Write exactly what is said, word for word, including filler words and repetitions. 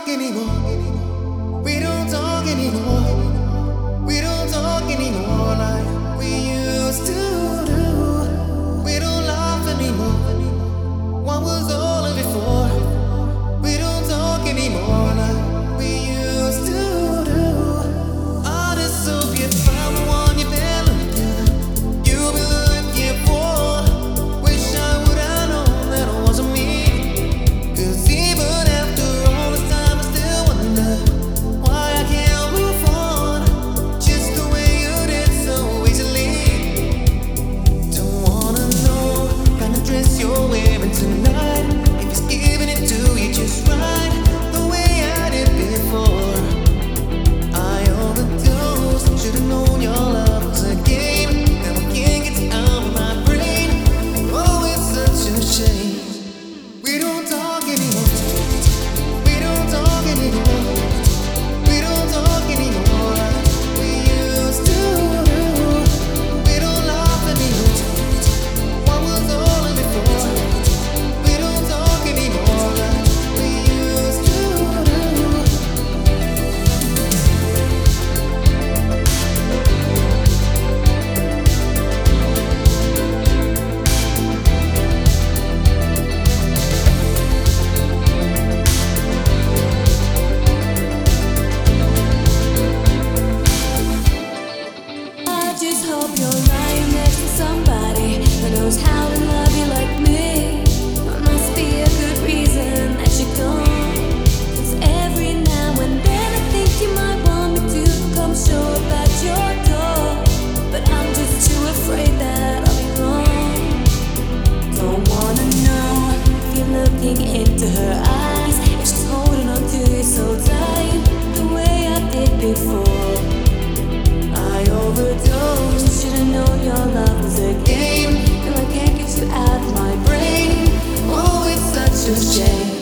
talk anymore. We don't talk anymore. We don't talk anymore like we used to do. We don't laugh anymore. What was all of it for? We don't talk anymore like we used to do. I just hope you found the one you've been looking, you've been looking for. Wish I would have known that it wasn't me. 'Cause even after all this time, I still wonder why I can't move on just the way you did so easily. Don't wanna know kind of dress you're wearing tonight. If it's giving it to you just right, the way I did before. I overdosed. Should've known your love was a game. Now I can't get you out of my brain. Oh, it's such a shame. We don't talk anymore. We don't talk anymore. We don't talk anymore like we used to do. We don't laugh anymore. What was all of it for? We don't talk anymore like we used to do. I just hope you're lying next to somebody who knows how to love you like me. There must be a good reason that you're gone. 'Cause every now and then I think you might want me to come show up at your door. But I'm just too afraid that I'll be wrong. Don't wanna know if you're looking into her eyes, if she's holding on to you so tight, the way I did before. I overdosed. Should've known your love was a game. Now I can't get you out of my brain. Oh, it's such a shame.